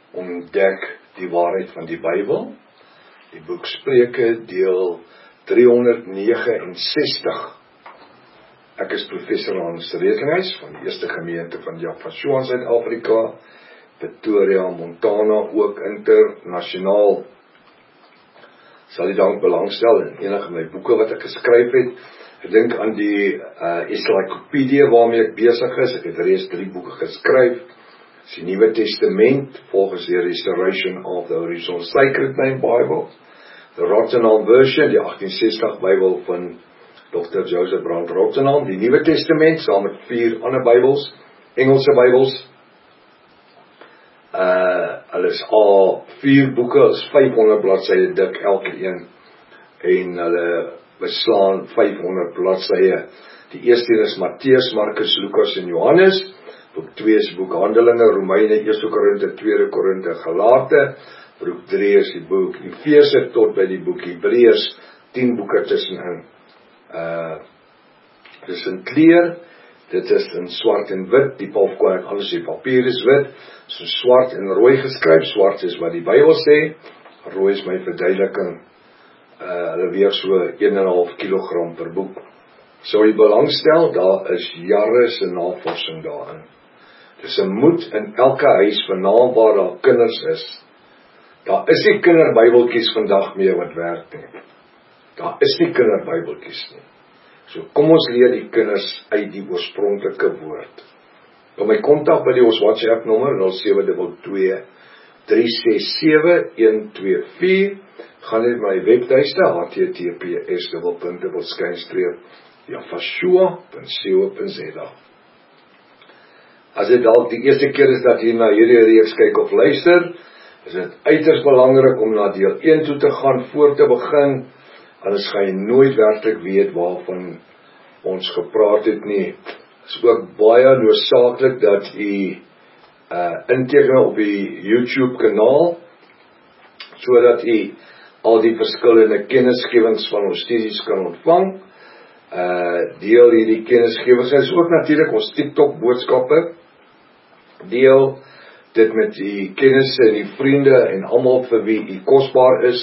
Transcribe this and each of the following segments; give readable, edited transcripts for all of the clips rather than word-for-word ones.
ontdek die waarheid van die Bybel. Die boek Spreuke, deel 369. Ek is professor Hans Rekenhuis van die Eerste Gemeente van Jaffa in Suid-Afrika, Pretoria, Montana, ook internasionaal. Sal jy dank belangstel in enige my boeke wat ek geskryf het. Ek dink aan die encyclopedia waarmee ek besig is. Ek het reeds 3 boeke geskryf. Die Nuwe Testament, volgens die Restoration of the Original Sacred Name Bible, the Rottenham Version, die 1860 Bybel van Dr. Joseph Brand Rottenham, die Nuwe Testament, saam met 4 ander Bybels, Engelse Bybels. Hulle is al 4 boeke, is 500 bladsye dik elke een, en hulle beslaan 500 bladsye. Die eerste is Matteus, Markus, Lukas en Johannes. Boek 2 is boek Handelinge, Romeine, 1 Korinte, 2 Korinte, Galate. Boek 3 is die boek Efese tot by die boek Hebreërs, 10 boeke tussenin. Dis in kleur, dit is in swart en wit, die pafkoning, anders die papier is wit, so swart en rooi geskryf. Swart is wat die Bybel sê, rooi is my verduideliking. Hulle weeg so 1,5 kilogram per boek. So jy belangstel, daar is jare se navorsing daarin. Dis 'n moed in elke huis vanaand waar daar kinders is. Daar is nie kinderbybeltjies vandag meer wat werk nie. Daar is nie kinderbybeltjies nie. So kom ons leer die kinders uit die oorspronklike woord. Op my kontak by die ons WhatsApp nommer 0722 367 124. Gaan net my webtuiste https://jaffa.co.za. As dit dalk die eerste keer is dat jy na hierdie reeks kyk of luister, is dit uiters belangrik om na deel 1 toe te gaan voor te begin, anders gaan jy nooit werklik weet waarvan ons gepraat het nie. Dit is ook baie noodsaaklik dat jy inteken op die YouTube kanaal, sodat jy al die verskillende kennisgewings van ons studies kan ontvang. Deel hierdie kennisgewings, is ook natuurlik ons TikTok boodskappe. Deel dit met die kennisse en die vriende en almal vir wie u kosbaar is.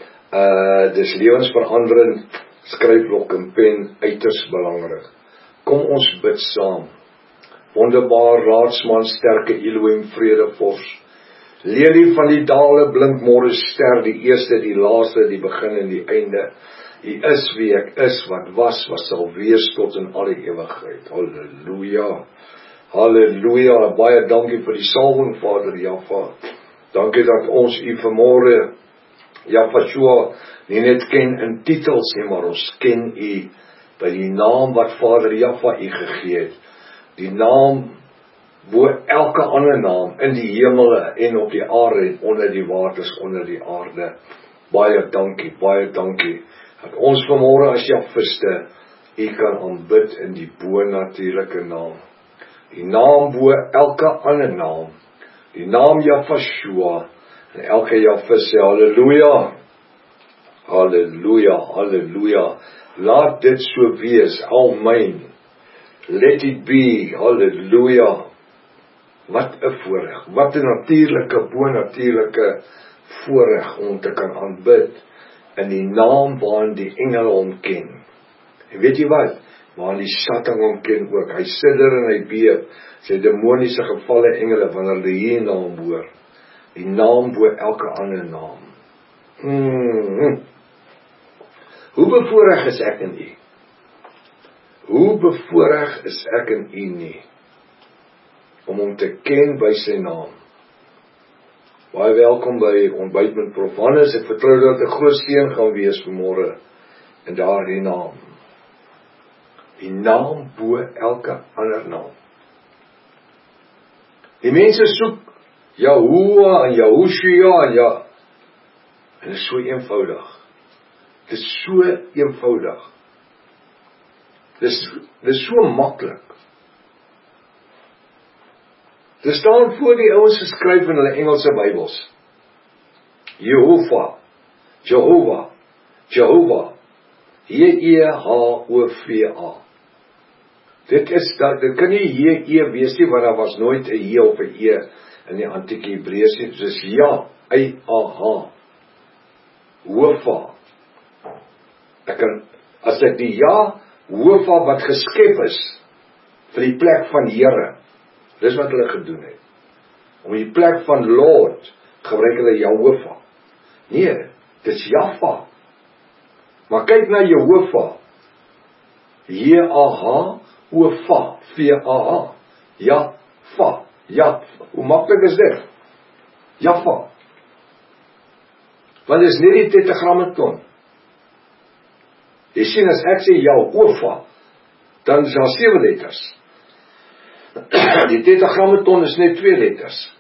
Dis lewensveranderend, skryfblok en pen, uiters belangrik. Kom ons bid saam. Wonderbaar raadsman, sterke Elohim, vredevors, lelie van die dale, blink môre ster, die eerste, die laaste, die begin en die einde. U is wie ek is, wat was, wat sal wees tot in alle ewigheid. Halleluja. Halleluja. Baie dankie vir die salwing, Vader Jaffa. Dankie dat ons u vanmôre, Jaffa, nie net ken in titels nie, maar ons ken u by die naam wat Vader Jaffa u gegee het. Die naam bo elke ander naam in die hemele en op die aarde en onder die waters, onder die aarde. Baie dankie, dat ons vanmôre as Jaffiste u kan aanbid in die bo-natuurlike naam. Die naam bo elke ander naam. Die naam Jaffa, en elke Jaffa sê halleluja. Halleluja, halleluja. Laat dit so wees, almyn. Let it be, halleluja. Wat 'n voorreg, wat 'n natuurlike, bo-natuurlike voorreg om te kan aanbid in die naam waarin die engele hom ken. En weet jy wat? Waarin die Satan hom ken ook. Hy sidder en hy beef, sy demoniese gevalle engele wanneer hulle hier na hom hoor. Die naam bo elke ander naam. Hoe bevoorreg is ek in u? Hoe bevoorreg is ek in u nie? Om hom te ken by sy naam. Baie welkom by Ontbyt met Prof. Hannes. Ek vertrou dat 'n groot seën gaan wees vanmôre in daardie naam. Die naam bo elke ander naam. Die mense soek Yahuwah en Yahushua en dit is so eenvoudig. Dit is so eenvoudig. Dit is so maklik. Dit staan voor die ouens geskryf in hulle Engelse Bybels. Jehovah, Jehovah, Jehovah. J-E-H-O-V-A. Dit kan nie J-E wees nie, want daar was nooit 'n J of 'n E in die antieke Hebreëus nie, dis ja, I-A-H, Hofa. As ek die Hofa wat geskep is, vir die plek van Here, dis wat hulle gedoen het. Om die plek van Lord, gebruik hulle Jehovah. Nee, dis Jaffa. Maar kyk na Jehovah, J-A-H, Hofa, V-A-H, Jaffa, hoe maklik is dit? Jaffa. Want dit is net die tetragrammaton. Jy sien, as ek sê Jehovah, dan is daar 7 letters. Die tetragrammaton is net 2 letters.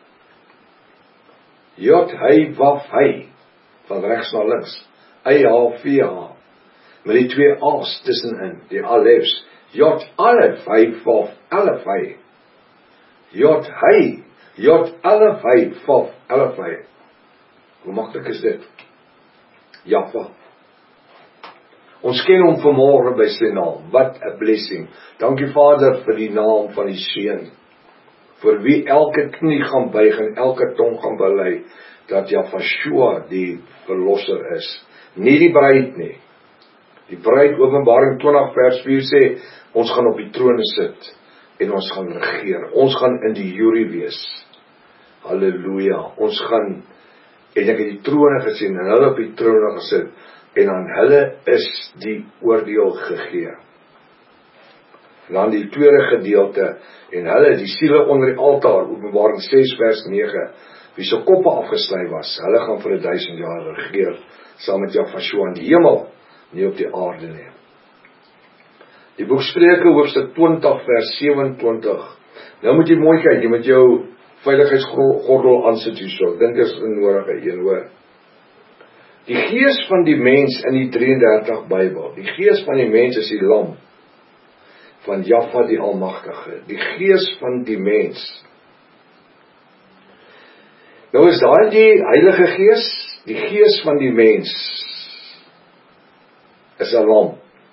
Jod, hy, waf, hy, van rechts na links. I-H-V-H, met die 2 A's tussenin, die alefs. Jod, alef, hy, waf, alef, hy. Jod, hy, Jod, alef, hy, waf, alef, hy. Hoe maklik is dit? Jaffa. Ons ken hom vanmôre by sy naam. What a blessing. Dankie Vader vir die naam van die Seun, vir wie elke knie gaan buig en elke tong gaan bely, dat Jafashua die verlosser is. Nie die bruid nie. Die bruid, Openbaring 20 vers 4 sê, ons gaan op die trone sit, en ons gaan regeer. Ons gaan in die jury wees. Halleluja. Ons gaan, en ek het die trone gesien, en hulle op die trone gesit, en aan hulle is die oordeel gegee. En dan die tweede gedeelte, en hulle, die siele onder die altaar, Openbaring 6 vers 9, wie se koppe afgesny was, hulle gaan vir 1000 jaar regeer, saam met Jafashua in die hemel, nie op die aarde nie. Die boek Spreuke, hoofstuk 20 vers 27, nou moet jy mooi kyk, jy moet jou veiligheidsgordel aansit hierso, ek dink is 'n nodige een, hoor. Die gees van die mens in die 33 Bybel, die gees van die mens is die lam, van Jaffa die Almagtige, die gees van die mens. Nou is daar die Heilige Gees, die gees van die mens, is 'n lam.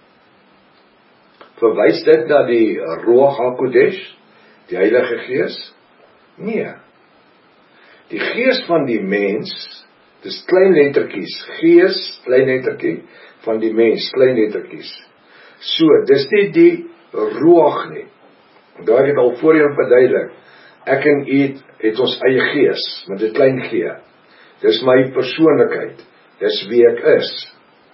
Verwys dit na die Ruach HaKodesh, die Heilige Gees? Nee. Die gees van die mens, dis klein lettertjies, gees, klein lettertjie, van die mens, klein lettertjies. So, dis nie die Ruach nie. Daar het ek al voorheen verduidelik, ek en u het ons eie gees, met 'n klein g. Dis my persoonlikheid, dis wie ek is.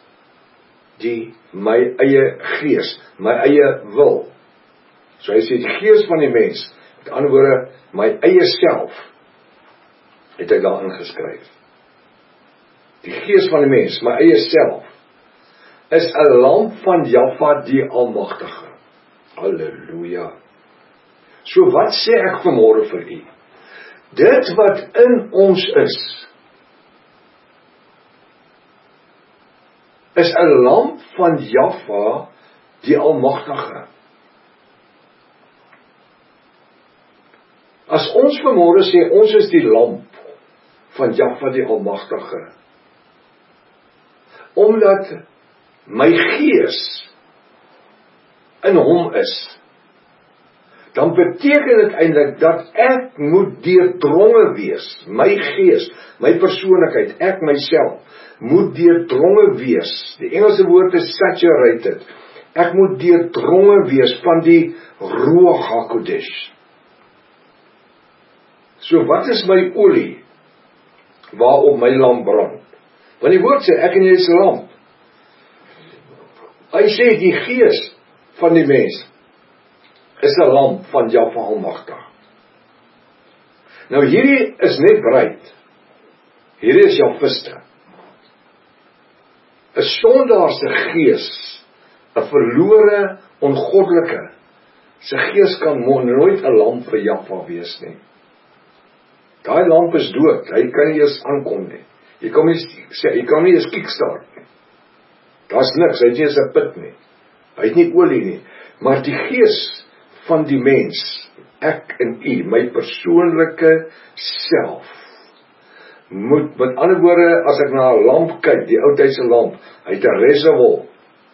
My eie gees, my eie wil. So hy sê, die gees van die mens, met ander woorde, my eie self, het hy daar ingeskryf. Die gees van die mens, my eie self, is 'n lamp van Jaffa die Almagtige. Halleluja. So wat sê ek vanmôre vir u? Dit wat in ons is 'n lamp van Jaffa die Almagtige. As ons vanmôre sê, ons is die lamp van Jaffa die Almagtige, omdat my gees in hom is, dan beteken dit eintlik dat ek moet deurdronge wees, my gees, my persoonlikheid, ek myself, moet deurdronge wees, die Engelse woord is saturated, ek moet deurdronge wees van die Ruach HaKodesh. So wat is my olie, waarop my lamp brand? Want die woord sê, ek en jy is 'n lamp. Hy sê, die gees van die mens, is 'n lamp van Jaffa Almagtig. Nou hierdie is net bruid, hierdie is Jafiste. 'n sondaarse gees, 'n verlore, ongoddelike, sy gees kan nooit 'n lamp vir Jaffa wees nie. Daai lamp is dood, hy kan nie eens aankom nie. Jy kan nie eens kickstart nie. Daar's niks, hy het nie eens 'n put nie. Hy het nie olie nie. Maar die gees van die mens, ek en u, my persoonlike self, moet, met ander woorde, as ek na 'n lamp kyk, die oudtydse lamp, hy het 'n reservoir,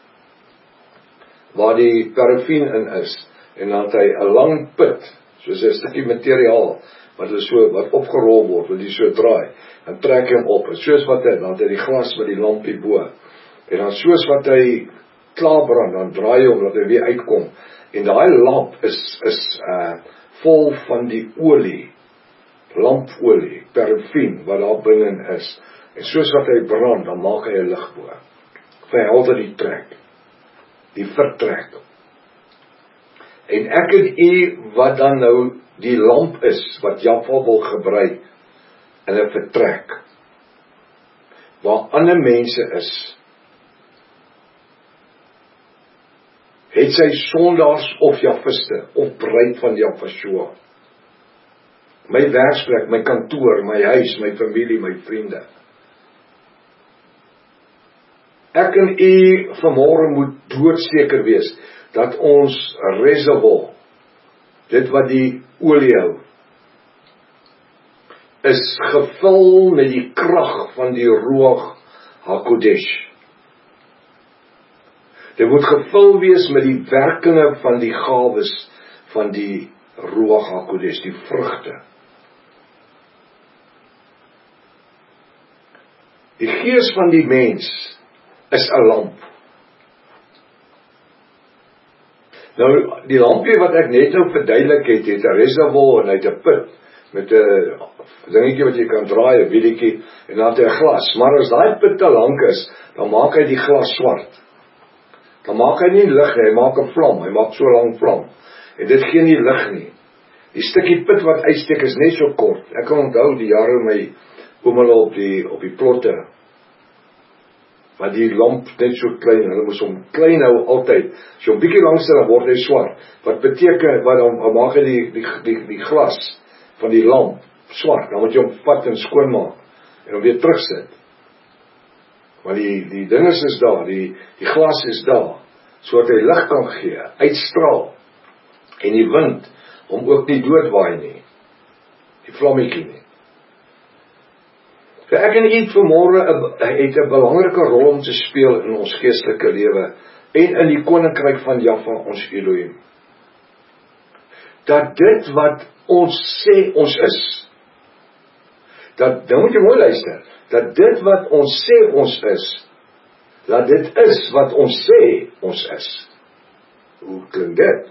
waar die parafin in is, en dan het hy 'n lang put, soos 'n stukkie materiaal, wat opgerol word, wat jy so draai, dan trek hy hom op, en soos wat hy, dan het hy die glas met die lampie bo, en dan soos wat hy klaar brand, dan draai hy hom, dat hy weer uitkom, en daai lamp is vol van die olie, lampolie, parafin, wat daar binne is, en soos wat hy brand, dan maak hy 'n lig bo, verhelder die trek, die vertrek, en ek en u, wat dan nou die lamp is, wat Jaffa wil gebruik, in 'n vertrek, waar ander mense is, het sy sondaars of Jafiste, of bruid van Jaffa, my werksplek, my kantoor, my huis, my familie, my vriende. Ek en u vanmôre moet doodseker wees, dat ons reservoir, dit wat die olie hou, is gevul met die krag van die Ruach HaKodesh. Dit moet gevul wees met die werkinge van die gawes van die Ruach HaKodesh, die vrugte. Die gees van die mens is 'n lamp. Nou, die lampie wat ek net nou verduidelik het 'n reservoir en hy het 'n put, met 'n dingetjie wat jy kan draai, 'n wielietjie, en dan het hy 'n glas, maar as daai put te lank is, dan maak hy die glas swart. Dan maak hy nie lig nie, hy maak 'n vlam, hy maak so 'n lang vlam, en dit gee nie lig nie. Die stukkie put wat uitsteek is net so kort. Ek kan onthou die jare my ouma op die plotte, maar die lamp net so klein, hulle moes hom klein hou altyd, as jy hom bietjie langser, dan word hy swart, wat beteken, wat dan maak hy die glas van die lamp swart, dan moet jy hom vat en skoon maak, en hom weer terugsit, maar die dinges is daar, die glas is daar, sodat hy lig kan gee, uitstraal, en die wind, hom ook nie doodwaai nie, die vlammetjie nie. So ek en u vanmôre het 'n belangrike rol om te speel in ons geestelike lewe, en in die koninkryk van Jaffa, ons Elohim. Dat dit wat ons sê ons is, dan moet jy mooi luister, dat dit wat ons sê ons is, dat dit is wat ons sê ons is. Hoe klink dit?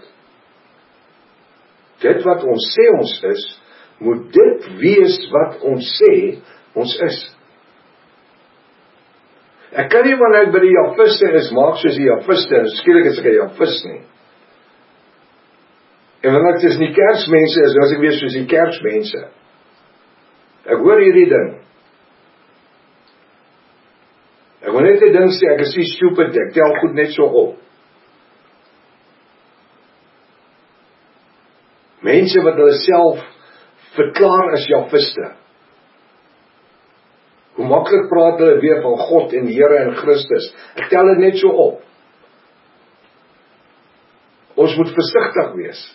Dit wat ons sê ons is, moet dit wees wat ons sê ons is. Ek kan nie wanneer ek by die Jafiste is, maak soos die Jafiste, en skielik is ek 'n Jafist nie. En wanneer ek tussen die Kersmense is, dan is ek weer soos die Kersmense. Ek hoor hierdie ding. Ek wil net 'n ding sê, ek is nie stupid, ek tel goed net so op. Mense wat hulle self verklaar as Jafiste, hoe maklik praat hulle weer van God en Here en Christus. Ek tel dit net so op. Ons moet versigtig wees.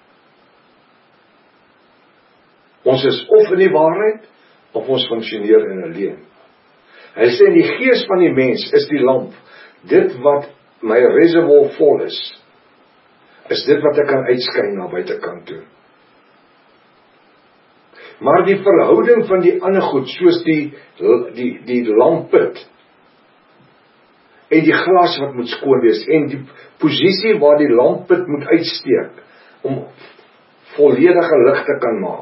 Ons is of in die waarheid, of ons funksioneer in 'n leuen. Hy sê, die gees van die mens is die lamp. Dit wat my reservoir vol is dit wat ek kan uitskyn na buitekant toe. Maar die verhouding van die ander goed, soos die lampput, en die glas wat moet skoon wees, en die posisie waar die lampput moet uitsteek, om volledige lig te kan maak,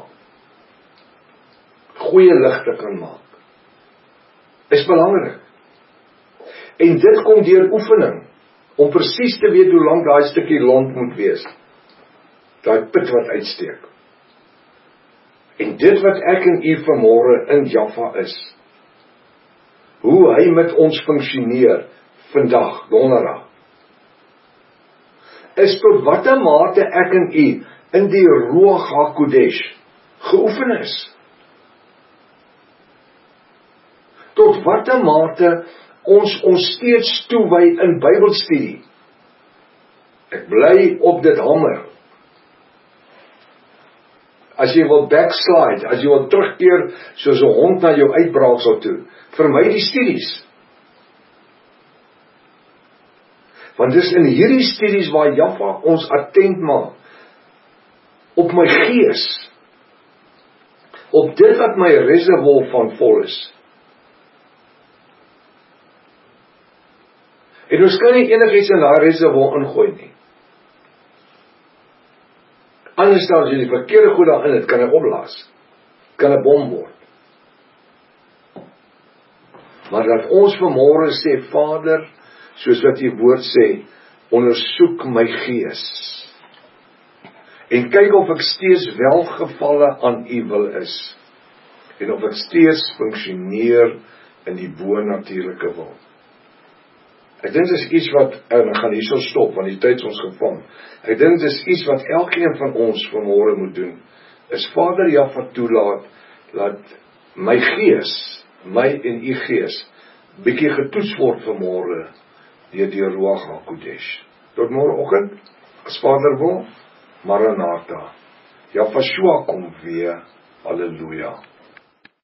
goeie lig te kan maak, is belangrik. En dit kom deur oefening, om presies te weet hoe lank daai stukkie lont moet wees, daai put wat uitsteek. En dit wat ek en u vanmôre in Jaffa is, hoe hy met ons funksioneer, vandag, donderdag, is tot watter mate ek en u in die Ruach HaKodesh geoefen is. Tot watter mate ons steeds toewy in Bybelstudie. Ek bly op dit hamer. As jy wil backslide, as jy wil terugkeer soos 'n hond na jou uitbraaksel toe, vermy die studies. Want dis in hierdie studies waar Jaffa ons attent maak op my gees, op dit wat my reservoir van vol is. En ons kan nie enigiets in daai reservoir ingooi nie. Anders dan as jy die verkeerde goed daarin het, kan hy opblaas. Kan 'n bom word. Maar dat ons vanmôre sê, Vader, soos wat die woord sê, ondersoek my gees. En kyk of ek steeds welgevalle aan u wil is. En of ek steeds funksioneer in die bo-natuurlike wil. Ek dink dit is iets wat, en ek gaan hierso stop, want die tyd is ons gevang. Ek dink dit is iets wat elkeen van ons vanmôre moet doen, is Vader Jahwe toelaat, laat my gees, my en u gees, bietjie getoets word vanmôre, deur die Ruach HaKodesh. Tot môreoggend, as Vader wil, Maranatha. Yahweh kom weer, halleluja.